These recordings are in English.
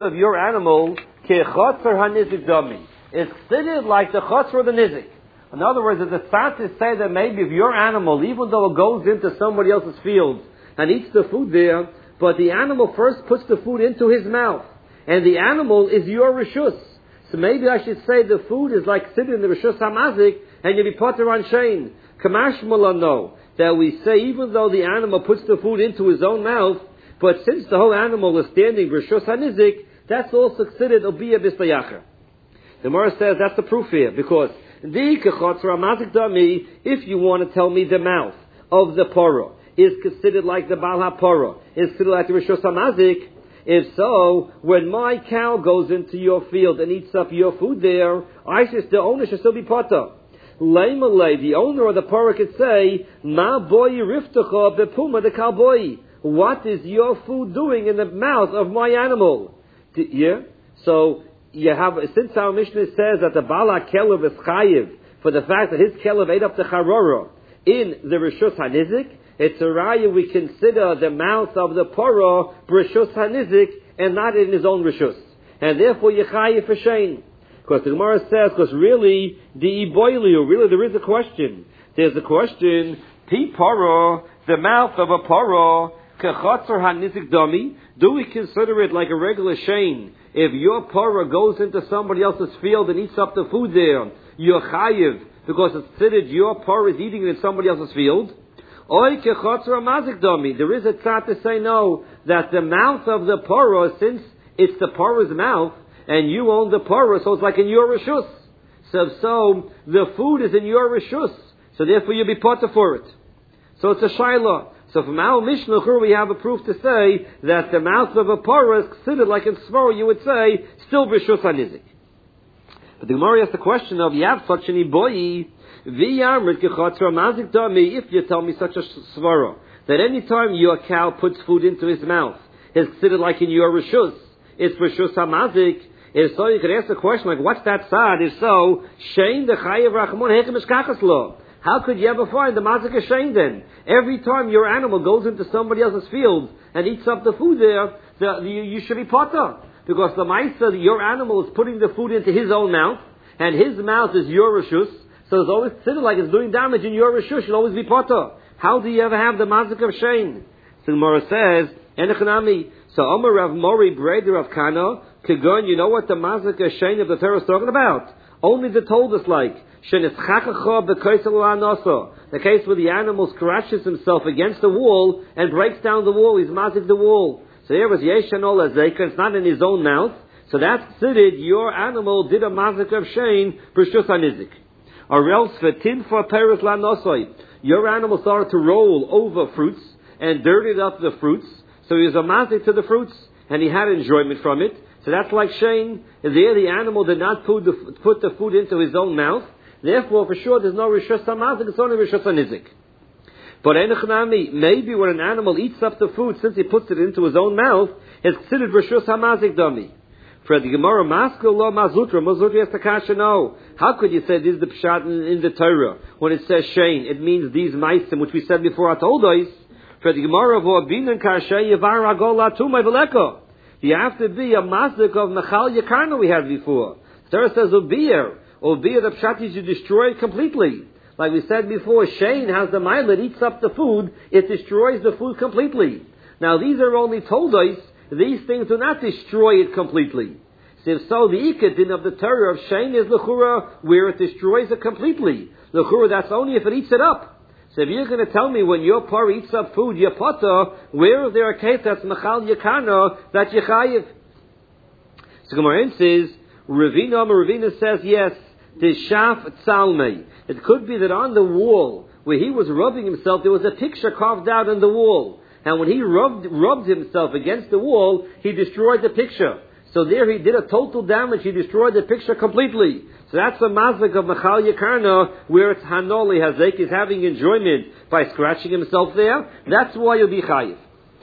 of your animal, kechotzer hanizik dami, is considered like the chotzer or the nizik. In other words, it's sad to say that maybe if your animal, even though it goes into somebody else's field and eats the food there, but the animal first puts the food into his mouth, and the animal is your rishus. So maybe I should say the food is like sitting in the rishus hamazik, and you'll be potter on shein. Kamash no, that we say even though the animal puts the food into his own mouth, but since the whole animal is standing rishus hanizik, that's also considered obiya bislayacher. The Gemara says that's the proof here, because if you want to tell me the mouth of the parah is considered like the Baal HaPorah, is considered like the Rishos HaMazik, if so, when my cow goes into your field and eats up your food there, the owner should still be potter. The owner of the parah could say, Ma boy riftacha bepuma de kalboi. What is your food doing in the mouth of my animal? Yeah? So, you have, since our Mishnah says that the Bala Kelev is chayiv for the fact that his Kelev ate up the Charora in the Rishus HaNizik, it's a raya we consider the mouth of the Porah Rishus HaNizik and not in his own Rishus. And therefore you chayiv for shein. Because the Gemara says, because really, the Iboiliu, really there is a question. There's a question, Pi Porah, the mouth of a Porah, Kechotzer HaNizik Dami, do we consider it like a regular shein? If your parah goes into somebody else's field and eats up the food there, you're chayiv, because it's considered your parah is eating it in somebody else's field. Oy kechotzer hamazik dami. There is a tzad to say no, that the mouth of the parah, since it's the parah's mouth, and you own the parah, so it's like in your rishus. So the food is in your rishus, so therefore you'll be potter for it. So it's a shayla. So from our Mishnah, we have a proof to say that the mouth of a parah is considered like in Svara, you would say, still Rishus HaNizik. But the Gemara asks the question of, Yav such an Iboi, V'yamrit kechotzer hamazik dami, if you tell me such a Svara, that any time your cow puts food into his mouth, it's considered like in your Rishus, it's Rishus HaMazik. If so, you could ask the question, like, what's that sad? If so, Shein the Chayev Rachmon Hechem Eshkachas Lo. How could you ever find the mazik shein then? Every time your animal goes into somebody else's field and eats up the food there, you should be potter. Because the ma'isa, your animal is putting the food into his own mouth, and his mouth is your rishus, so it's always considered like it's doing damage in your rishus, you'll always be potter. How do you ever have the mazik of shein? So Gemara says, Enechanami, so Omer Rav Mori Breder of Kana, Kegon, you know what the mazik of shein of the Torah is talking about? Only the told us like, the case where the animal scratches himself against the wall and breaks down the wall, he's mazik the wall. So here was Yeshanol Azeka, it's not in his own mouth, so that's considered your animal did a mazik of shein, Rishus HaNizik. Or else, Fetin for Peres La Nosoi, your animal started to roll over fruits and dirtied up the fruits, so he was a mazik to the fruits, and he had enjoyment from it. So that's like shein, there the animal did not put the food into his own mouth. Therefore, for sure, there's no Rishus HaMazik, it's only Rishus HaNizik. But maybe when an animal eats up the food, since he puts it into his own mouth, it's considered Rishus HaMazik Dami. For the Gemara, Maskil Lo Mazutra, Mazutra has to kasha no. How could you say this is the Pshat in the Torah? When it says shein, it means these maisim, which we said before, Atoldois. For the Gemara, V'abinan kasha Yavar Agol Latumay Veleko. You have to be a mazik of Mechal Yakarna we had before. The Torah says, Ubir. Albeit the pshat is you destroy it completely. Like we said before, shein has the mile, it eats up the food, it destroys the food completely. Now these are only told us, these things do not destroy it completely. So if so, the ikadin of the Torah of shein is l'chura, where it destroys it completely. L'chura, that's only if it eats it up. So if you're going to tell me when your par eats up food, your potter, where is there a case that's mechal yakana, that yechayiv? So Gemara says, Ravina says yes, the shaf tzalmei. It could be that on the wall where he was rubbing himself, there was a picture carved out on the wall. And when he rubbed himself against the wall, he destroyed the picture. So there he did a total damage, he destroyed the picture completely. So that's a mazik of Mechal Yakarna, where it's Hanoli Hazek is having enjoyment by scratching himself there. That's why you'll be chayiv.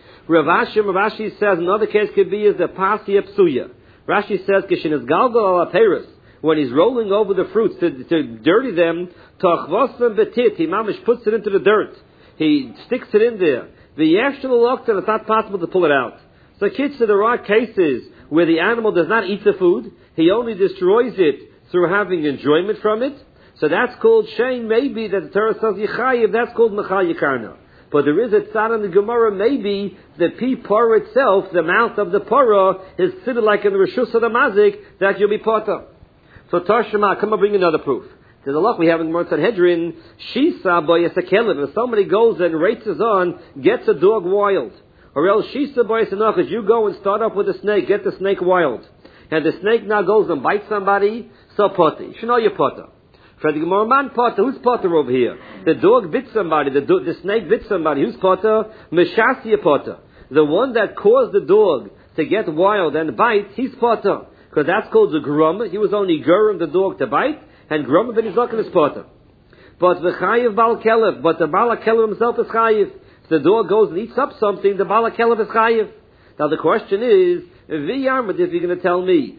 Rashi says another case could be is the Pasya Psuya. Rashi says, Kishin is Galgal ala Peres, when he's rolling over the fruits to dirty them, Tachvosam Betit, he mamish puts it into the dirt. He sticks it in there. The Yeshul Loktan, it's not possible to pull it out. So kids, there are cases where the animal does not eat the food, he only destroys it through having enjoyment from it. So that's called Shein, maybe that the Torah says Yechayiv, that's called Mechayikarna. But there is a tzad in the Gemara, maybe the pi parah itself, the mouth of the parah, is considered like in the Rishus of the Mazik, that you'll be potter. So Tashema, come and bring another proof. There's a lot we have in Gemara Sanhedrin, Shisa boyas a kelev. If somebody goes and races on, gets a dog wild. Or else Shisa boyas enochas, you go and start up with a snake, get the snake wild. And the snake now goes and bites somebody, so potter. You should know your potter. For the Gemara man potter, who's potter over here? The dog bit somebody, the snake bit somebody, who's potter? Meshasya potter. The one that caused the dog to get wild and bite, he's potter. Because that's called the grum. He was only gurum the dog to bite, and grum ben is not his potter. But the chayiv bal kelev, but the bal kelev himself is chayiv. If the dog goes and eats up something, the bal kelev is chayiv. Now the question is, if you're going to tell me,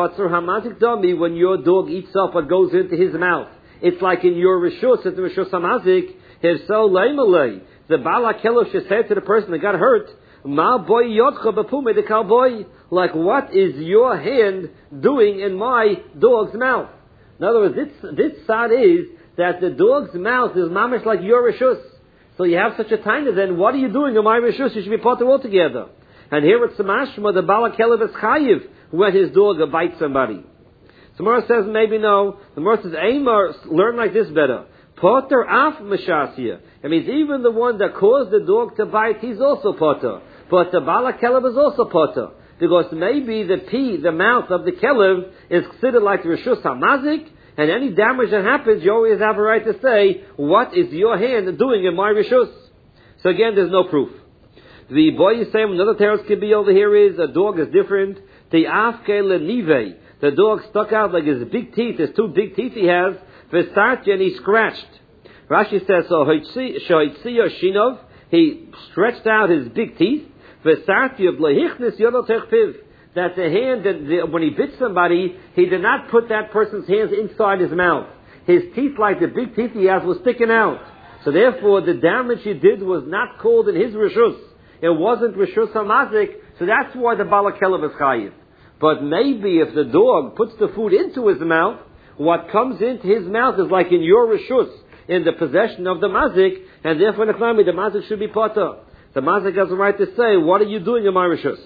when your dog eats up what goes into his mouth, it's like in your rishus, it's the rishus hamazik. If so, the bala kelev should say to the person that got hurt, Ma boy yodcha b'pume de kalboy, like what is your hand doing in my dog's mouth? In other words, this side is that the dog's mouth is mamish like your rishus. So you have such a tiny, then what are you doing in my rishus? You should be potter altogether. And here it's Samashma, the Bala Kelev is chayiv when his dog bites somebody. So Mara says maybe no. The Mara says, Eimar, learn like this better. Potter af mashasya. It means even the one that caused the dog to bite, he's also potter. But the Bala Kelev is also potter. Because maybe the mouth of the Kelev is considered like the Rishus HaMazik, and any damage that happens, you always have a right to say, what is your hand doing in my Rishus? So again, there's no proof. The boy is saying another terrace could be over here is a dog is different. The afke lenive, the dog stuck out like his big teeth, his two big teeth he has. V'starti, and he scratched. Rashi says so. Shoitziya shinov, he stretched out his big teeth. V'starti of lehichnis yodotech piv, that the hand when he bit somebody, he did not put that person's hands inside his mouth. His teeth, like the big teeth he has, was sticking out. So therefore, the damage he did was not called in his rishus. It wasn't Rishus HaMazik, so that's why the Bala Kelev is chayiv. But maybe if the dog puts the food into his mouth, what comes into his mouth is like in your Rishus, in the possession of the Mazik, and therefore the Mazik should be potter. The Mazik has the right to say, what are you doing in my Rishus?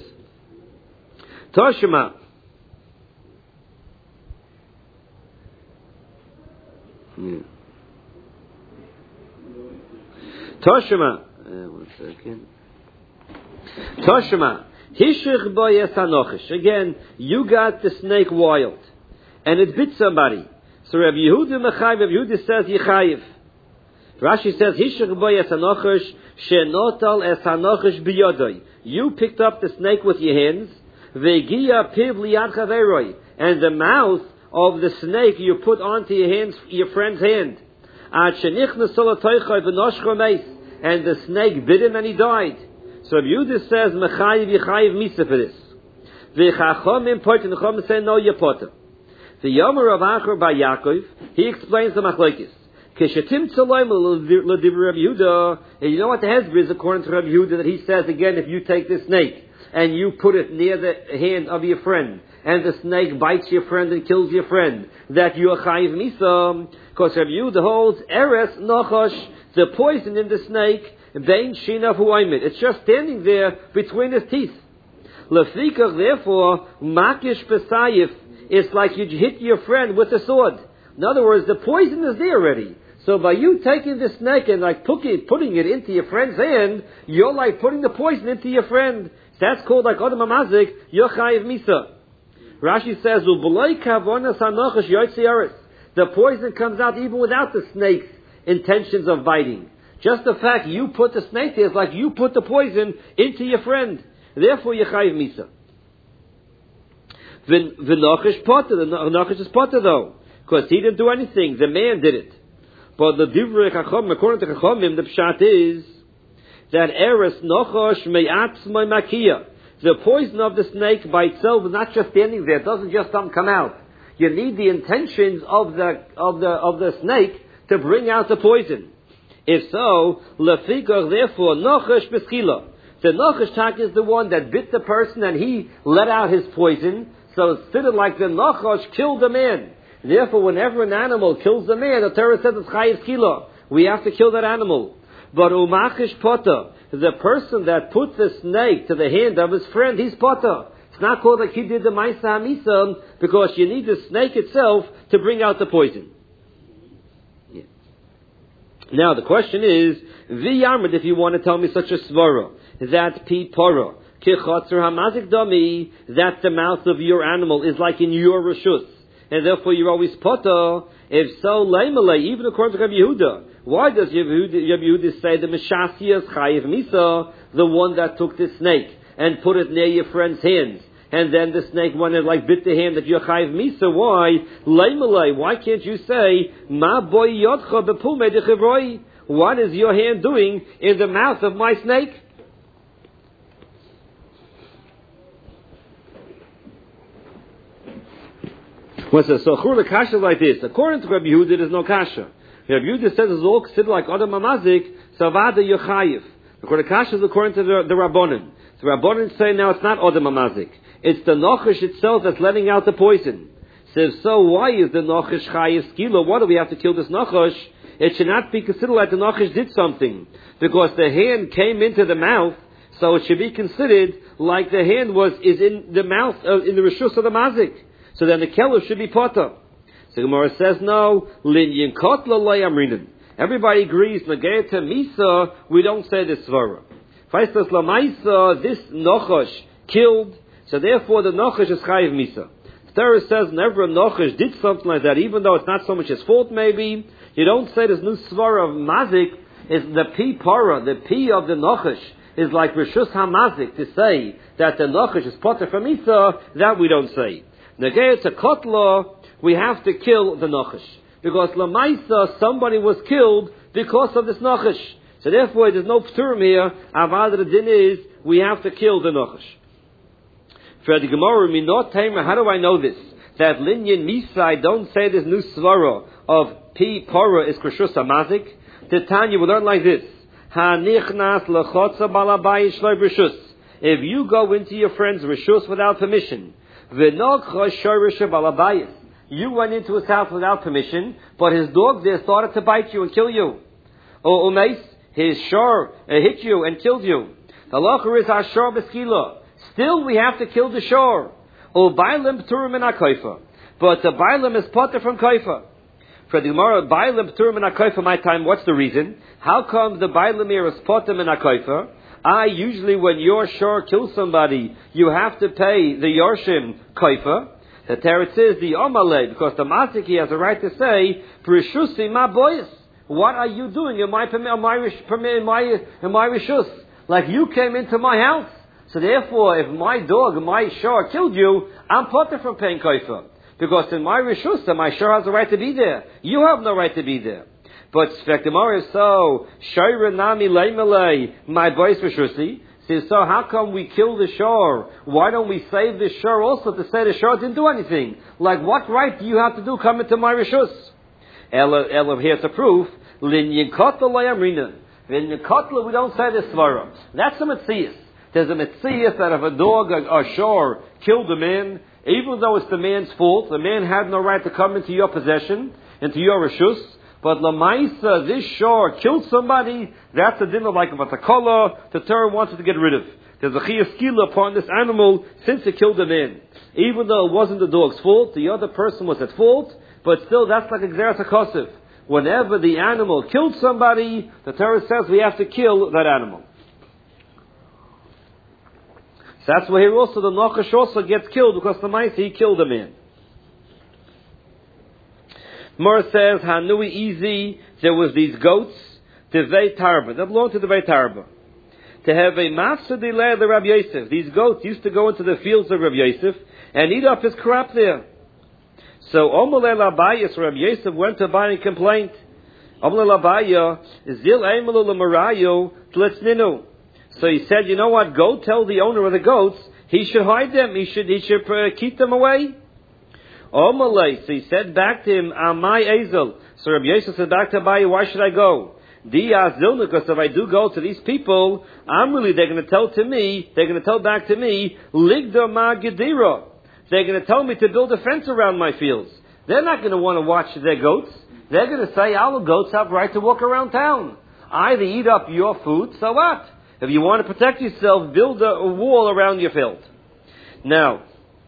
Toshima. Toshima. One second. Toshima, hishich boyes hanochish. Again, you got the snake wild, and it bit somebody. So Rabbi Yehuda Mechayiv, Rabbi Yehuda says Yechayiv. Rashi says hishich boyes hanochish shenotal es hanochish biyodoi. You picked up the snake with your hands. Vegia piv liyad chaveroi, and the mouth of the snake you put onto your friend's hand. Ad shenichnas solatoichai v'noshcho meis, and the snake bit him and he died. So Rabbi Yehuda says, Mechayiv Yechayiv Misa for this. V'chachomim potter, the Chachomim say, no, you're potter. The Yomer of Achor by Yaakov, he explains the Machlokes. Keshetim tzaloim l'divrei Rabbi Yehuda, and you know what the hezbollah is according to Rabbi Yehuda, that he says, again, if you take this snake, and you put it near the hand of your friend, and the snake bites your friend and kills your friend, that you are Chayiv Misa, because Rabbi Yehuda holds, Eres Nochosh, the poison in the snake, Bein Shinav Huayimit. It's just standing there between his teeth. Lefikach, therefore, Makish Pesayif, it's like you hit your friend with a sword. In other words, the poison is there already. So by you taking the snake and like putting it into your friend's hand, you're like putting the poison into your friend. That's called like Odom HaMazik, Yochayiv Misa. Rashi says, the poison comes out even without the snake's intentions of biting. Just the fact you put the snake there is like you put the poison into your friend. Therefore, Yechayiv Misa. V'nochish potter. The Nochish is potter though, because he didn't do anything. The man did it. But the Divrei Chachomim, according to Chachomim, the pshat is that Eres Nochosh Me'atzmai Makia. The poison of the snake by itself is not just standing there. It doesn't just come out. You need the intentions of the snake to bring out the poison. If so, lefikach, therefore, nochesh b'schila. The Nachash Tak is the one that bit the person and he let out his poison. So it's considered like the Nachash killed the man. Therefore, whenever an animal kills the man, the Torah says it's Chayiv Kila. We have to kill that animal. But Umachish Potter, the person that put the snake to the hand of his friend, he's Potter. It's not called like he did the Maisa HaMisa, because you need the snake itself to bring out the poison. Yeah. Now the question is, V'yamrid, if you want to tell me such a svara, that pi pora, kichotzer hamazik dami, that the mouth of your animal is like in your reshus, and therefore you're always Potter. If so, leimalei, even according to Rabbi Yehuda. Why does Rabbi Yehuda say the Meshasiyas Chayiv Misa, the one that took the snake and put it near your friend's hands, and then the snake went and like bit the hand that you're Chayiv Misa? Why? Leimalei, why can't you say, Ma boy yodcha bepume dechivroi? What is your hand doing in the mouth of my snake? Well, so Chur Kasha like this. According to Rabbi Yehuda, there's no Kasha. Rabbi Yehuda says it's all considered like Adam Amazik, Savada Yochayiv. According to Kasha is according to the Rabbanan. The Rabbanan say now it's not Adam Amazik. It's the Nachash itself that's letting out the poison. Says, so why is the Nachash Chayiv Skila? Why do we have to kill this Nachash? It should not be considered like the Nachash did something. Because the hand came into the mouth, so it should be considered like the hand is in the mouth, in the Rishus of the Mazik. So then the keller should be Potter. So Gemara says, no, Linyan Kotla Layamrinan. Everybody agrees, Nagayata Misa, we don't say this Svara. Faistas Lamaisa, this Nachash killed, so therefore the Nachash is Chayiv Misa. The Torah says, whenever a Nachash did something like that, even though it's not so much his fault maybe, you don't say this new Svara of Mazik, is the Pi Para, the Pi of the Nachash, is like Rishus HaMazik, to say that the Nachash is Potter from Misa, that we don't say. Nagayat to Kotla, we have to kill the Nachash. Because Lamaisa, somebody was killed because of this Nachash. So therefore, there's no Pturim here. Avad the din is, we have to kill the Nachash. For the Gemara, Minot Tamer, how do I know this? That Linyan Misai don't say this new Svara of Pi Pora is Krishus Amazik. The Tanya will learn like this. Hanichnas lechotza balabayis shloi rishus. If you go into your friend's rishus without permission, you went into his house without permission, but his dog there started to bite you and kill you. Or his shor hit you and killed you. The halacha is ashor beskila. Still, we have to kill the shor. Or bailim pturim in akaifa. But the bailim is potter from kaifa. For the Gemara, bailim pturim in akaifa. My time. What's the reason? How come the bailim here is potter in akaifa? Usually when your shor kills somebody, you have to pay the Yorshim Kaifa. The Teretz says the Omalei, because the Masiki has a right to say, Prishusi ma boyas. What are you doing in my Rishus? Like you came into my house. So therefore, if my dog, my shor killed you, I'm potter from paying Kaifa. Because in my Rishus, my shor has a right to be there. You have no right to be there. But Svektamar is so, Shaira Nami Leimalei, my voice Rishusi, says, so how come we kill the shor? Why don't we save the shor also to say the shor didn't do anything? Like what right do you have to do come into my Rishus? Elav, here's a proof. Linyan Kotla Layamrina. In Kotla we don't say this Svara. That's a Metzias. There's a Metzias that if a dog or shor killed a man, even though it's the man's fault, the man had no right to come into your possession, into your Rishus. But Lamaisa, this shor killed somebody, that's a din of like a Batakola, the Torah wanted to get rid of. There's a Chiyas Skila upon this animal since it killed a man. Even though it wasn't the dog's fault, the other person was at fault, but still that's like a Gzeras HaKosef. Whenever the animal killed somebody, the Torah says we have to kill that animal. So that's why here also the Nachash also gets killed because Lamaisa, he killed a man. Mor says, Hanui easy, there was these goats, the Veit Harba, that belonged to the Veit Harba. To have a mafsa delay the Rabbi Yosef. These goats used to go into the fields of Rabbi Yosef and eat up his crop there. So Omalei Labayas, Rabbi Yosef went to buy and complaint. Omalei Labaya, Zil Eimalu Lamarayu Tletzninu. So he said, you know what, go tell the owner of the goats, he should hide them, he should keep them away. Omalei, so he said back to him, Amai Ezel. So Rabbi Yosef said back to Abaye, why should I go? Because if I do go to these people, they're going to tell back to me, Ligda ma gedira. They're going to tell me to build a fence around my fields. They're not going to want to watch their goats. They're going to say, our goats have right to walk around town. Either eat up your food, so what? If you want to protect yourself, build a wall around your field. Now,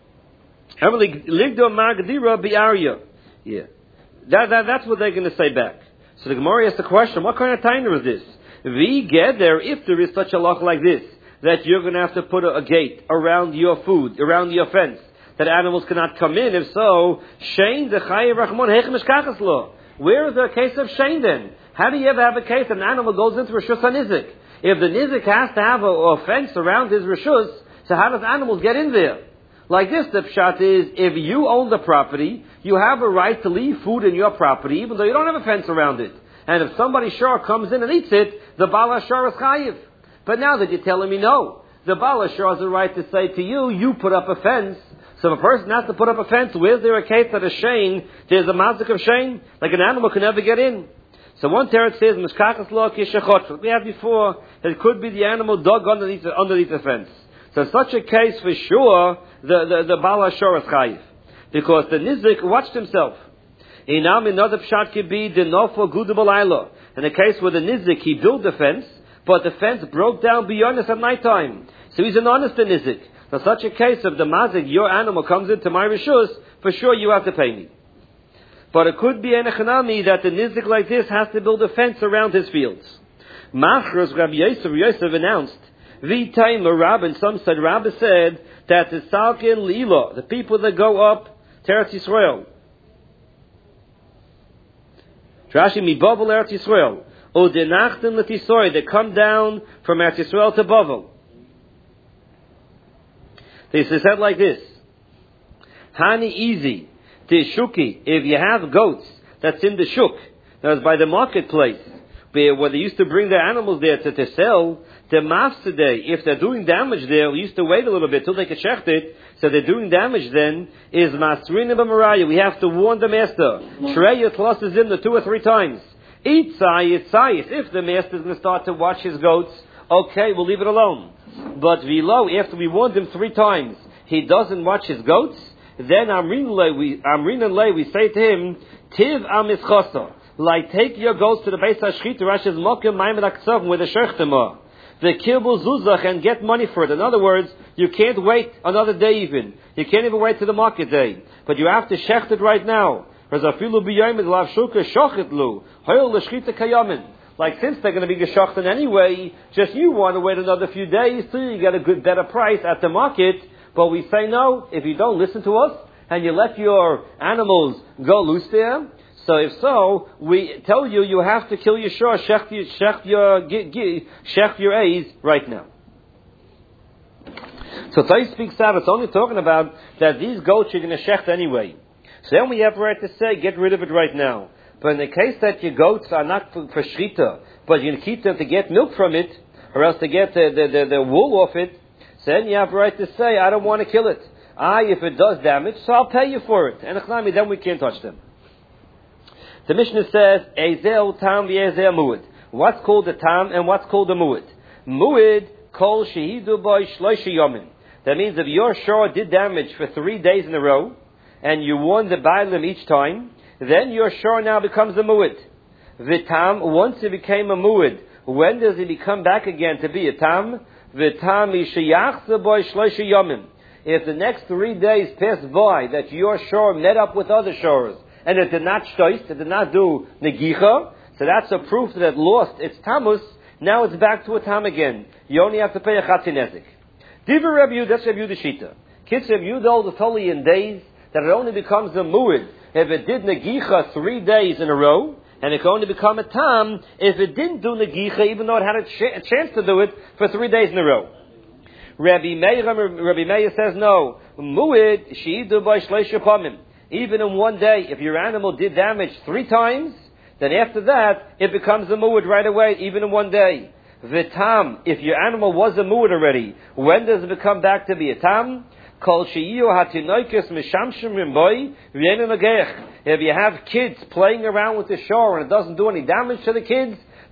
Ligda ma gedira bi'arya. Yeah. That's what they're going to say back. So the Gemara asks the question, what kind of tainer is this? We get there if there is such a law like this, that you're going to have to put a gate around your food, around your fence, that animals cannot come in. If so, Shein the Chayev Rachmon Hechem Eshkachas Lo. Where is there a case of Shein then? How do you ever have a case that an animal goes into Rishus HaNizik? If the Nizik has to have a fence around his Rishus, so how does animals get in there? Like this, the pshat is, if you own the property, you have a right to leave food in your property, even though you don't have a fence around it. And if somebody shar comes in and eats it, the Baal HaShar is chayiv. But now that you're telling me no, the Baal HaShar has a right to say to you, you put up a fence. So if a person has to put up a fence, where's there a case that a shein, there's a mazik of shein, like an animal can never get in? So one teretz says, Mishkachas lo kishachot. What we had before, it could be the animal dug underneath the fence. So in such a case, for sure, the Baal HaShar is chayiv. Because the Nizik watched himself. Inam, another pshat could be the Nofo Gudu Balayla. In a case where the Nizik, he built the fence, but the fence broke down beyond us at night time. So he's an honest Nizik. In such a case, if the Mazik, your animal, comes into my Rishus, for sure you have to pay me. But it could be an echanami that the Nizik like this has to build a fence around his fields. Machras Rabbi Yosef announced, V'tayim Rab, and some said, Rabbi said, that the Salkin Lila, the people that go up Teretz Yisrael, Rashi Mibavel Eretz Yisrael, or Denachten L'Tisoy, they come down from Eretz Yisrael to Bavel. They said like this, Hani easy, Tishuki, if you have goats that's in the shuk, that's by the marketplace, where they used to bring their animals there to sell, the mafsede, if they're doing damage there, we used to wait a little bit till they could shecht it, so they're doing damage then, is masrina b'maraya, we have to warn the master. Shreya tlosses in the 2 or 3 times. Eat sayis. If the master is going to start to watch his goats, okay, we'll leave it alone. But v'lo, after we warned him 3 times, he doesn't watch his goats, then Amrin lei, we say to him, Tiv amischosa, like take your goats to the Beis HaShchita, Rashi's mokim maimed aksavim with a shechtemah. The kibbul zuzach and get money for it. In other words, you can't wait another day even. You can't even wait to the market day. But you have to shecht it right now. Like since they're going to be geshochten anyway, just you want to wait another few days till you get a good, better price at the market. But we say no, if you don't listen to us and you let your animals go loose there, so if so, we tell you you have to kill your shor, shecht your A's right now. So Tais speaks out, it's only talking about that these goats you're going to shecht anyway. So then we have right to say, get rid of it right now. But in the case that your goats are not for shrita, but you're going to keep them to get milk from it, or else to get the wool off it, so then you have right to say, I don't want to kill it. If it does damage, so I'll pay you for it. And then we can't touch them. The Mishnah says, Ezel tam v'ezel mu'id. What's called the tam and what's called the mu'id? Mu'id kol shehidu boy shloisha yomin. That means if your shor did damage for 3 days in a row, and you warn the bailim each time, then your shor now becomes a mu'id. V'tam, once it became a mu'id, when does it become back again to be a tam? V'tam yishayachza boy shloisha yomin. If the next 3 days pass by that your shor met up with other shores, and it did not shtoist, it did not do negicha, so that's a proof that it lost its tamus, now it's back to a tam again. You only have to pay a chatzinezik. Divrei Reb Yehuda, that's Reb Yehuda Shita. Kids Reb Yehuda holds it's only in days that it only becomes a mu'id if it did negicha 3 days in a row, and it can only become a tam if it didn't do negicha, even though it had a chance to do it for 3 days in a row. Rabbi Meir says no. Mu'id she'idu by shleisha pamim. Even in 1 day, if your animal did damage 3 times, then after that, it becomes a mu'id right away, even in 1 day. V'tam, if your animal was a mu'id already, when does it become back to be a tam? Kol she'iyu hatinoikes mishamshim rimboy v'yenim agech. If you have kids playing around with the shore and it doesn't do any damage to the kids,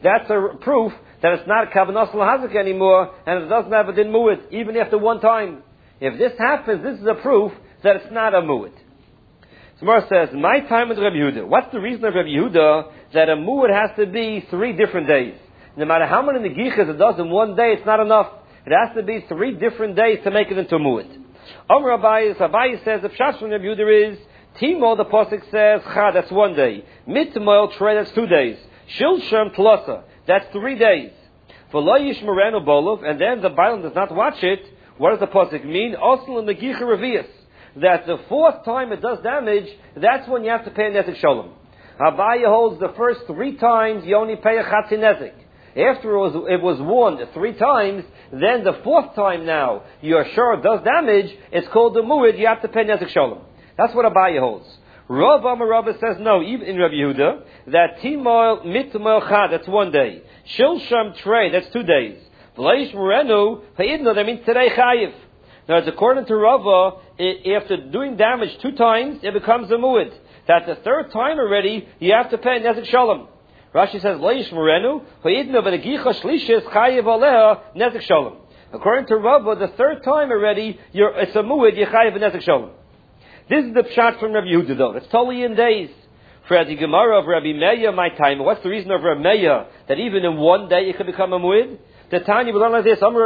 that's a proof that it's not Kavanas L'Hazik anymore, and it doesn't have a din mu'id, even after one time. If this happens, this is a proof that it's not a mu'id. Gemara says, my time with Rabbi Yehuda. What's the reason of Rabbi Yehuda that a mu'id has to be 3 different days? No matter how many negichas it does in one day, it's not enough. It has to be 3 different days to make it into a mu'id. Amr Abaye says, the pshat from Rabbi Yehuda is, Timo, the pasuk says, Chad, that's 1 day. Mitmoel, Trey, that's 2 days. Shilshem, Tlasa, that's 3 days. V'lo yishmerenu bolov, and then the Bailam does not watch it. What does the pasuk mean? Osel and negicha revius. That the 4th time it does damage, that's when you have to pay a nezek shalom. Abaye holds the first 3 times you only pay a chatzi nezek. After it was warned 3 times, then the 4th time now you're sure it does damage, it's called the mu'id, you have to pay nezek shalom. That's what Abaye holds. Rav Amar Rabba says no, even in Rabbi Yehuda, that Timoil Mitmoil Chad, that's 1 day. Shilsham Trey, that's 2 days. V'leish Morenu, Ha'idno, that means today Chayiv. Now, it's according to Rava, after doing damage 2 times, it becomes a mu'id. That the 3rd time already, you have to pay nezek shalom. Rashi says, Leish Morenu, Ha'idno, V'negicha Shlishis Chayiv Aleha, nezek shalom. According to Rava, the 3rd time already, it's a mu'id, you chayiv nezek shalom. This is the pshat from Rabbi Yehuda, though. It's totally in days. For the Gemara of Rabbi Meir, my time, what's the reason of Rabbi Meir that even in 1 day it could become a mu'id? The Tanya will learn like this.